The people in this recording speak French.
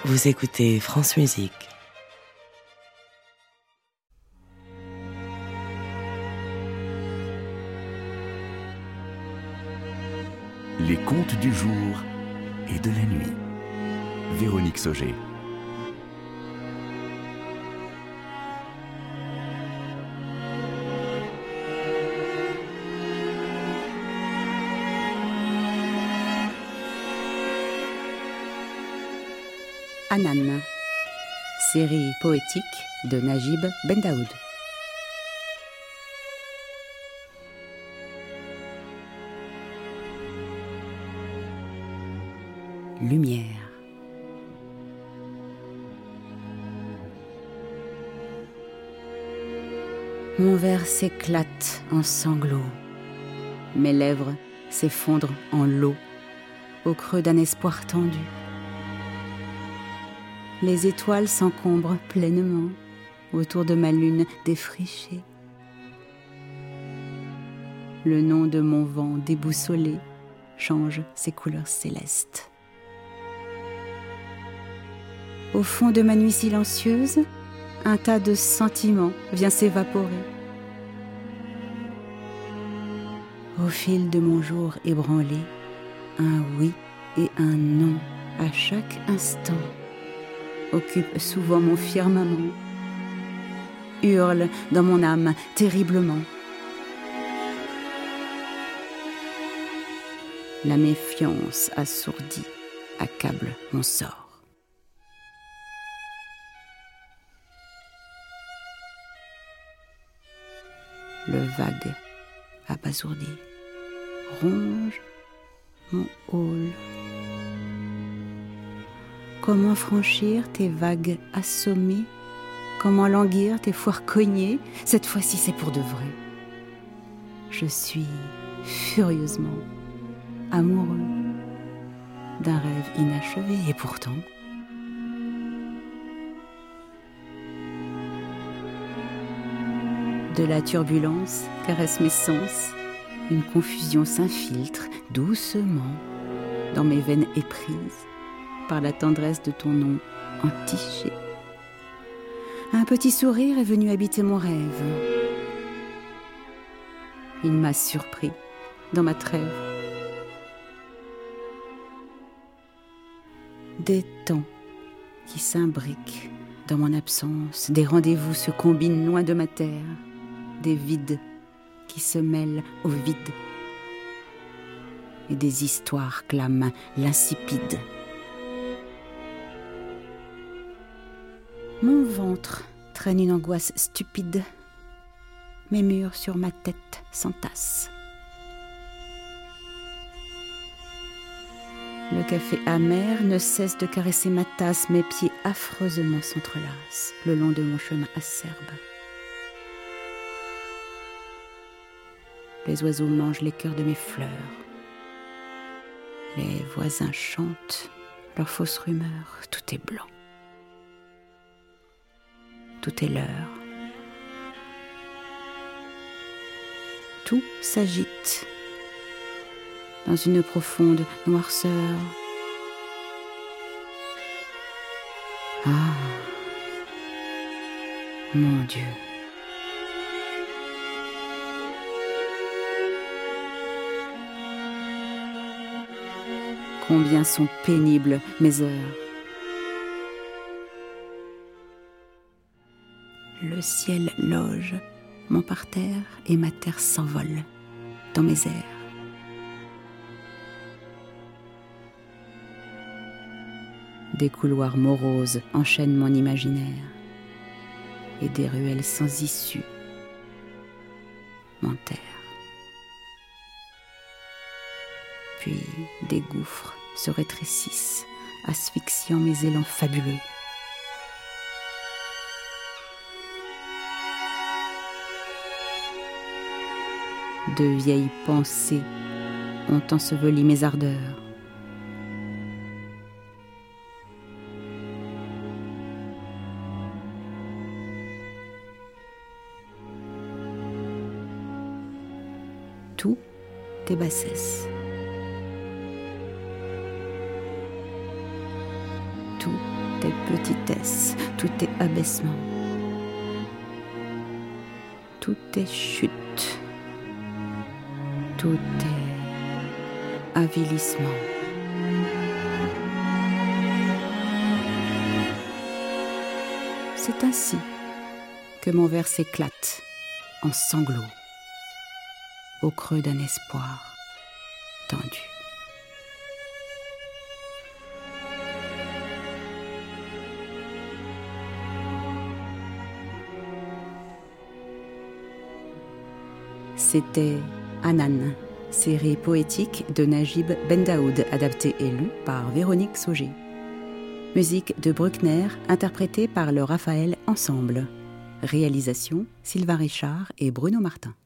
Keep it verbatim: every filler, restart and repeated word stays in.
Vous écoutez France Musique. Les contes du jour et de la nuit. Véronique Sauger. Hanan, série poétique de Najib Bendaoud. Lumière. Mon verre s'éclate en sanglots. Mes lèvres s'effondrent en l'eau, au creux d'un espoir tendu. Les étoiles s'encombrent pleinement autour de ma lune défrichée. Le nom de mon vent déboussolé change ses couleurs célestes. Au fond de ma nuit silencieuse, un tas de sentiments vient s'évaporer. Au fil de mon jour ébranlé, un oui et un non à chaque instant occupe souvent mon firmament, hurle dans mon âme terriblement. La méfiance assourdie accable mon sort. Le vague abasourdi ronge mon hall. Comment franchir tes vagues assommées? Comment languir tes foires cognées? Cette fois-ci, c'est pour de vrai. Je suis furieusement amoureux d'un rêve inachevé, et pourtant... De la turbulence caresse mes sens, une confusion s'infiltre doucement dans mes veines éprises par la tendresse de ton nom entiché. Un petit sourire est venu habiter mon rêve. Il m'a surpris dans ma trêve. Des temps qui s'imbriquent dans mon absence, des rendez-vous se combinent loin de ma terre, des vides qui se mêlent au vide, et des histoires clament l'insipide. Mon ventre traîne une angoisse stupide, mes murs sur ma tête s'entassent. Le café amer ne cesse de caresser ma tasse, mes pieds affreusement s'entrelacent le long de mon chemin acerbe. Les oiseaux mangent les cœurs de mes fleurs. Les voisins chantent leurs fausses rumeurs. Tout est blanc. Tout est l'heure. Tout s'agite dans une profonde noirceur. Ah, mon Dieu. Combien sont pénibles mes heures. Le ciel loge mon parterre et ma terre s'envole dans mes airs. Des couloirs moroses enchaînent mon imaginaire et des ruelles sans issue m'enterrent. Puis des gouffres se rétrécissent, asphyxiant mes élans fabuleux. De vieilles pensées ont enseveli mes ardeurs. Tout est bassesse. Tout est petitesse, tout est abaissement, tout est chute, tout est avilissement. C'est ainsi que mon vers s'éclate en sanglots, au creux d'un espoir tendu. C'était Hanan, série poétique de Najib Bendaoud, adaptée et lue par Véronique Sauger. Musique de Bruckner, interprétée par le Raphaël Ensemble. Réalisation Sylvain Richard et Bruno Martin.